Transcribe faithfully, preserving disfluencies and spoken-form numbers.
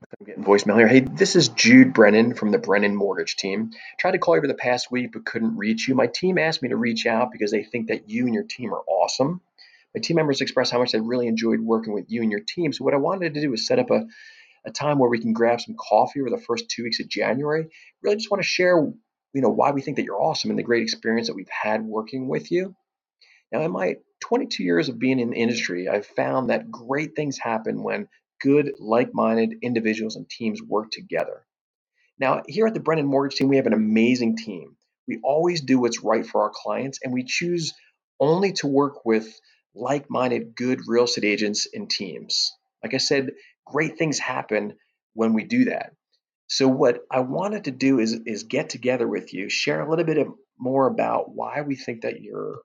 I'm getting voicemail here. Hey, this is Jude Brennan from the Brennan Mortgage Team. Tried to call you over the past week but couldn't reach you. My team asked me to reach out because they think that you and your team are awesome. My team members expressed how much they really enjoyed working with you and your team. So what I wanted to do is set up a, a time where we can grab some coffee over the first two weeks of January. Really just want to share, you know, why we think that you're awesome and the great experience that we've had working with you. Now, in my twenty-two years of being in the industry, I've found that great things happen when good, like minded individuals and teams work together. Now, here at the Brennan Mortgage Team, we have an amazing team. We always do what's right for our clients, and we choose only to work with like minded, good real estate agents and teams. Like I said, great things happen when we do that. So what I wanted to do is is get together with you, share a little bit of more about why we think that you're